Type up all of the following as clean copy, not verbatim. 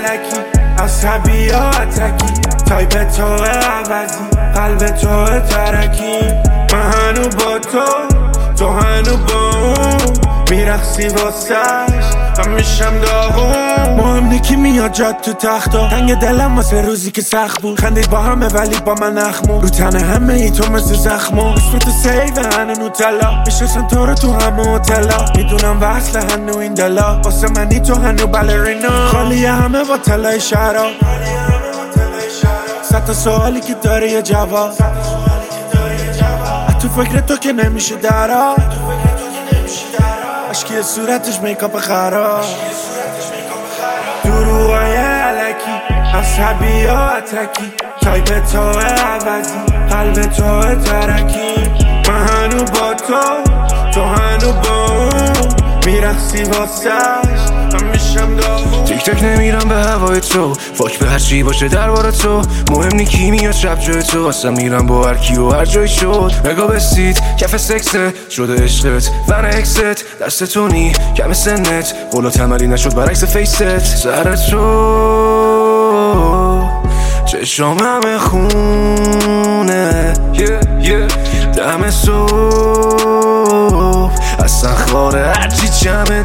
علکی عصبی یا اتکی تایپ تو عوضی قلب تو ترکی من هنو با تو هنو با اون میرخصی واسش من میشم داغون مهم نی کی میاد جاد تو تختا تنگ دلم واسه روزی که سخت بود خندید با همه ولی با من اخمون رو تنه همه ای تو مثل زخمون اسم تو سیوه هنو نوتلا میشستن تو رو تو همه هتلا میدونم وصل هنو این دلا واسه منی تو هنو بالرینا خالی همه با تلای شهرها صد تا سوالی که داره یه جواب تو فکر تو که نمیشه درا عشقی صورتش میکاپ خراب دروغای علکی عصبی یا اتکی تایپ تو عوضی قلب تو ترکی من هنو با تو هنو با اون میرخصی واسش من میشم داغون تیک تک نمیرم به هوای تو فاک به هرچی باشه درباره تو مهم نی کی میاد شب جای تو اصلا میرم با هر کی و هر جای شد نگاه بستید کف سکست شده عشقت ون اکست دست تو نی کم سنت قولا تمری نشد برعکس فیست سر تو چشام همه خونه دم صبح اصلا خاره هرچی جمع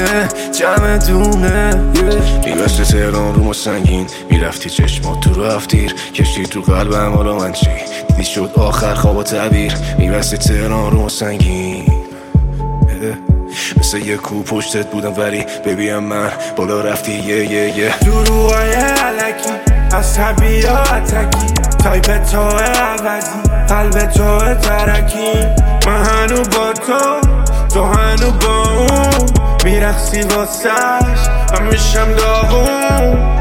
دونه میبسته تهران رو ما سنگین میرفتی چشمات تو رفتیر کشتی تو قلبم حالا من چی دیدی شد آخر خواب و تعبیر میبسته تهران رو ما سنگین مثل یه کو پشتت بودم ولی ببینم من بالا رفتی یه دروغای علکی عصبی یا اتکی تایپ تو عوضی قلب تو ترکی من هنو با تو هنو با اون میرخصی واسش من میشم داغون